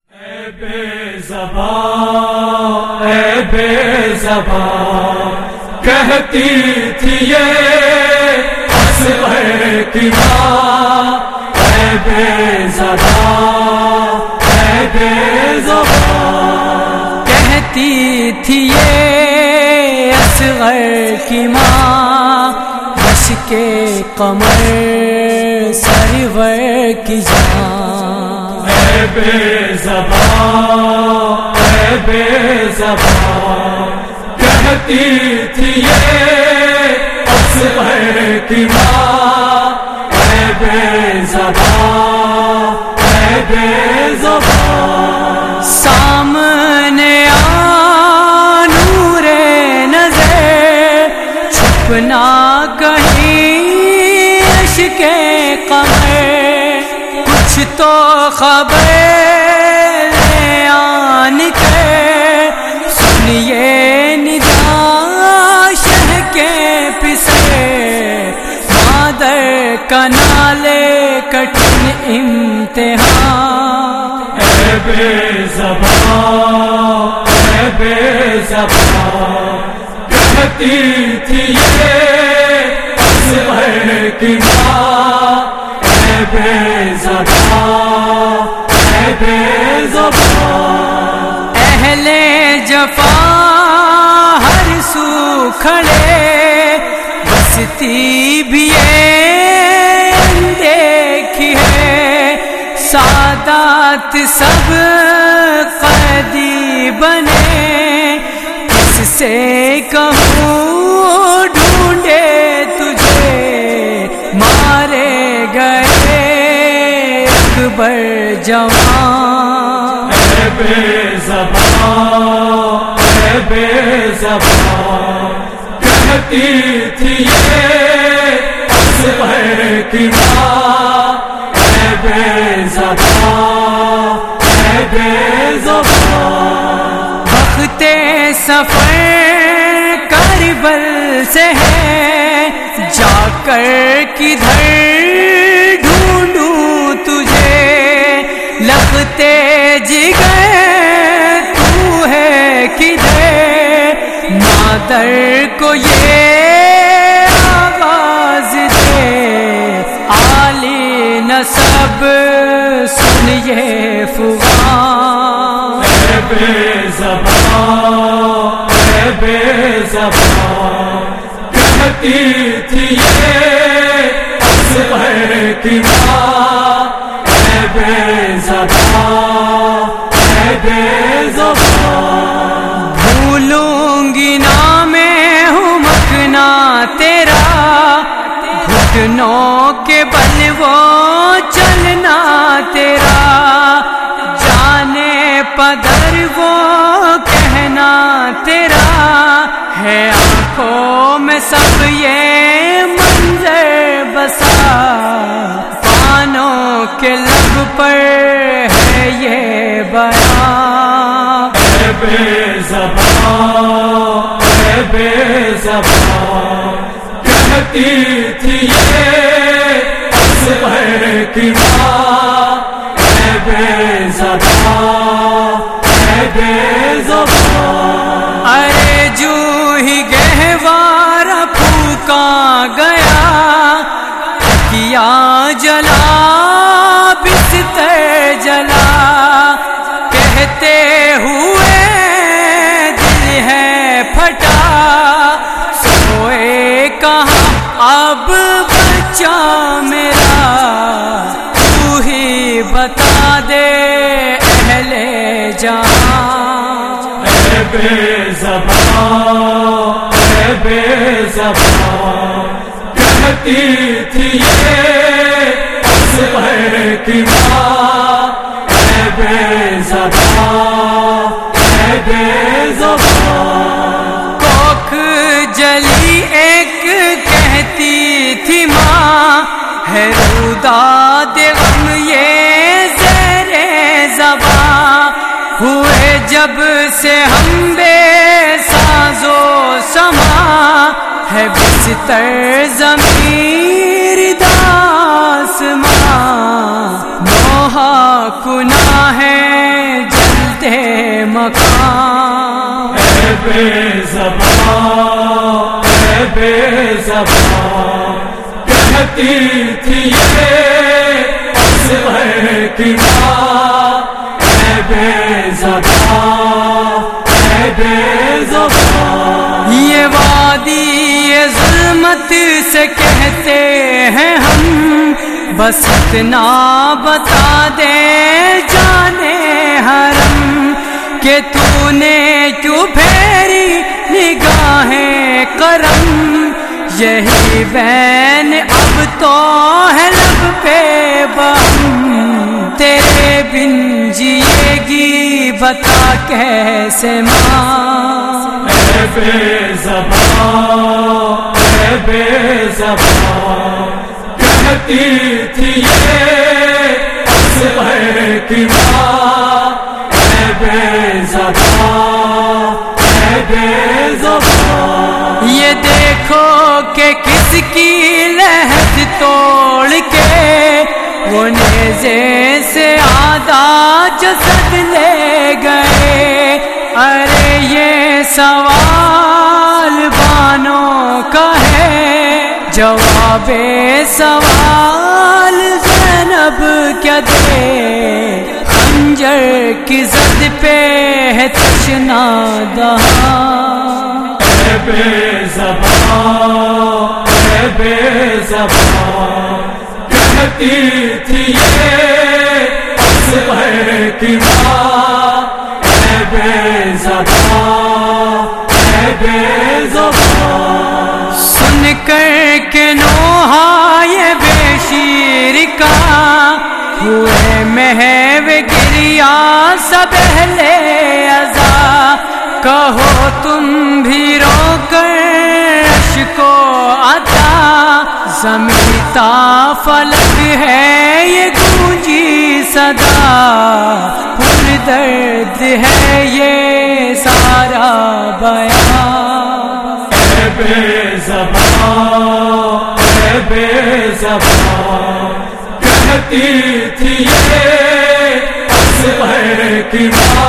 اے بے زبان، اے بے زبان، کہتی تھی یہ اصغر کی ماں، اے بے زبان، اے بے زبان، کہتی تھی یہ اصغر کی ماں، بس کے قمر سرور کی جان، اے بے زبان، اے بے زبان، کہتی تھی یہ اصغر کی ماں، اے بے زبان، اے بے زبان، سامنے آ نور نظر، چھپنا کہیں عشق قمر، کچھ تو خبر لے آن کے، سنیے ندا شہ کے پسے، مادر کا نالے کٹھن امتحان، اے بے زبان، اے بے زبان، کہتی تھی یہ اصغر کی ماں، اے بے زبان، اے بے زبان، اہل جفا ہر سو کھڑے، بستی بھی دیکھی ہے، سادات سب قیدی بنے، کس سے کہوں ڈھونڈے تجھے، مارے گئے اکبر جوان، اے بے زبان، اے بے زبان، کہتی تھی یہ اصغر کی ماں، اے بے زبان، اے بے زبان، وقت سفر کربل سے ہے، جا کر کدھر ڈھونڈوں تجھے، لگتے جگر تو ہے کدھر، مادر کو یہ آواز دے، عالی نسب سنیے فغان، اے بے زبان، اے بے زبان، کہتی تھی یہ اصغر کی ماں، اے بے زبان، اے بے زبان، بھولوں گی نہ میں ہوں مکنا تیرا، گھٹنوں کے بل وہ چلنا تیرا، جانے پدر وہ کہنا تیرا، ہے آنکھوں میں سب یہ منظر بسا، پانوں کے لب پر ہے یہ بیان، اے بے زبان، اے بے زبان، کہتی تھی یہ اصغر کی ماں، اے بے زبان، اے بے زبان، ارے جو ہی گہوارا پھونکا گیا، کیا جلا بستر جلا، کہتے ہوئے دل ہے پھٹا، سوئے کہاں اب بچہ میرا، تو ہی بتا دے اہل جان، اے بے زبان، اے بے زبان، کہتی تھی یہ اصغر کی ماں، اے بے زبان، اے بے زبان، کوکھ جلی ایک کہتی تھی ماں، ہے روداد غم یہ زیر زباں، ہوئے جب سے ہم بے ساز و سما، ہے بستر ضمیر داس ماں، نوحہ کنا ہے مقام. اے بے زبان، اے بے زبان، کہتی تھی یہ اصغر کی ماں. اے بے زبان، اے بے زبان. یہ وادی ظلمت سے کہتے ہیں ہم، بس اتنا بتا دے جانے حرم کہ تو نے کیوں پھیری نگاہیں کرم. یہی بین اب تو ہے لب پہ بہم، تیرے بن جیے گی بتا کیسے ماں. اے بے زبان، اے بے زبان، کہتی تھی یہ اصغر کی ماں. اے بے زبان، اے بے زبان. یہ دیکھو کہ کس کی لحد توڑ کے وہ نیزے سے آدھا جسد لے گئے. ارے یہ سوال بانوں کا ہے، جواب سوال زینب کیا دے. خنجر کی زد پہ ہے تشنا دہاں. اے بے زبان، اے بے زبان، کہتی تھی یہ اصغر کی ماں. اے بے زبان، اے بے زبان. سن کر کے نوحہ یہ بے شیر کا ہوئے محو گریا سب اہل عزا. کہو تم بھی رو کر اشکو عطا، زمیتا فلک ہے یہ گونجی صدا. پر درد ہے یہ سارا بیان. اے بے زبان، اے بے زبان، کہتی تھی یہ اصغر کی ماں.